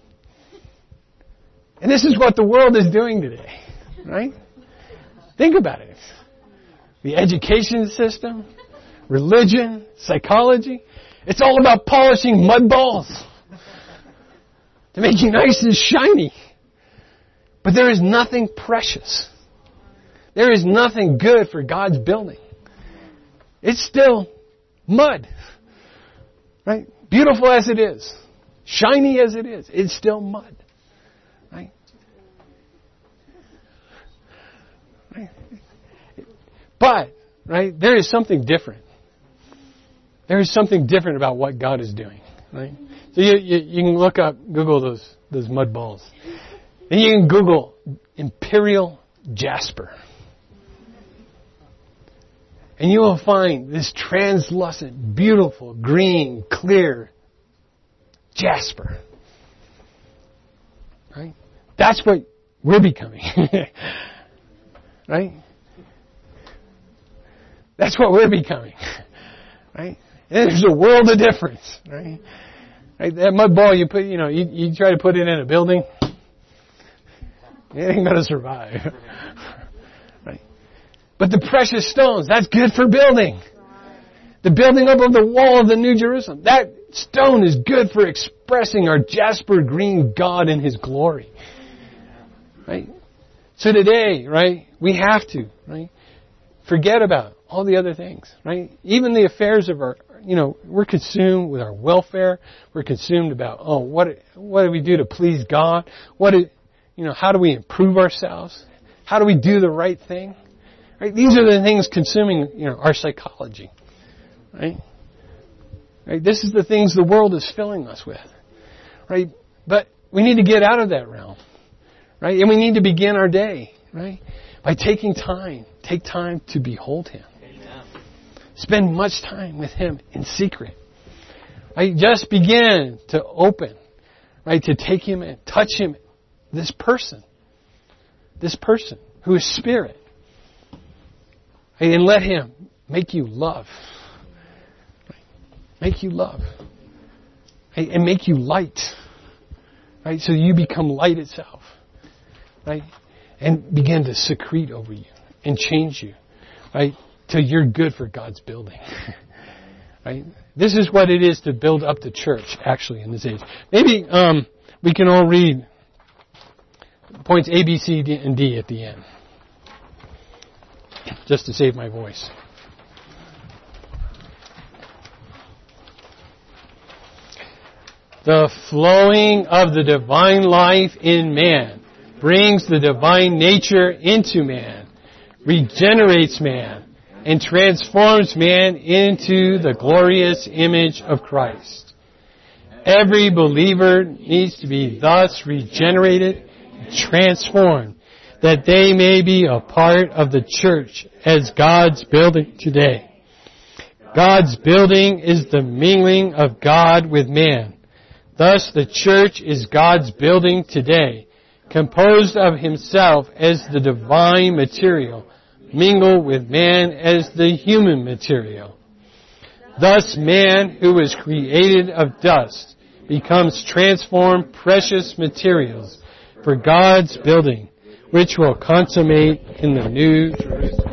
And this is what the world is doing today. Right? Think about it. The education system, religion, psychology, It's all about polishing mud balls to make you nice and shiny. But there is nothing precious. There is nothing good for God's building. It's still mud. Right? Beautiful as it is. Shiny as it is. It's still mud. Right? Right? But, right, there is something different. There is something different about what God is doing. Right? So you can look up, Google those mud balls. And you can Google imperial jasper. And you will find this translucent, beautiful, green, clear jasper. Right? That's what we're becoming. Right? That's what we're becoming. Right? And there's a world of difference. Right? Right? That mud ball you put, you try to put it in a building, it ain't going to survive. Right? But the precious stones, that's good for building. The building up of the wall of the New Jerusalem, that stone is good for expressing our jasper green God in His glory. Right? So today, right, we have to, right, forget about all the other things, right? Even the affairs of our, we're consumed with our welfare. We're consumed about, what do we do to please God? How do we improve ourselves? How do we do the right thing? Right? These are the things consuming, our psychology. Right? Right? This is the things the world is filling us with. Right? But we need to get out of that realm. Right? And we need to begin our day, right? By taking time. Take time to behold Him. Amen. Spend much time with Him in secret. Right? Just begin to open. Right? To take Him in. Touch Him. This person who is Spirit. Right? And let Him make you love. Right? Make you love. Right? And make you light. Right? So you become light itself. Right? And begin to secrete over you and change you. Right? Till you're good for God's building. Right? This is what it is to build up the church, actually, in this age. Maybe we can all read points A, B, C, D, and D at the end. Just to save my voice. The flowing of the divine life in man brings the divine nature into man, regenerates man, and transforms man into the glorious image of Christ. Every believer needs to be thus regenerated and transformed, that they may be a part of the church as God's building today. God's building is the mingling of God with man. Thus the church is God's building today, composed of Himself as the divine material, mingled with man as the human material. Thus man, who was created of dust, becomes transformed precious materials for God's building, which will consummate in the New Jerusalem.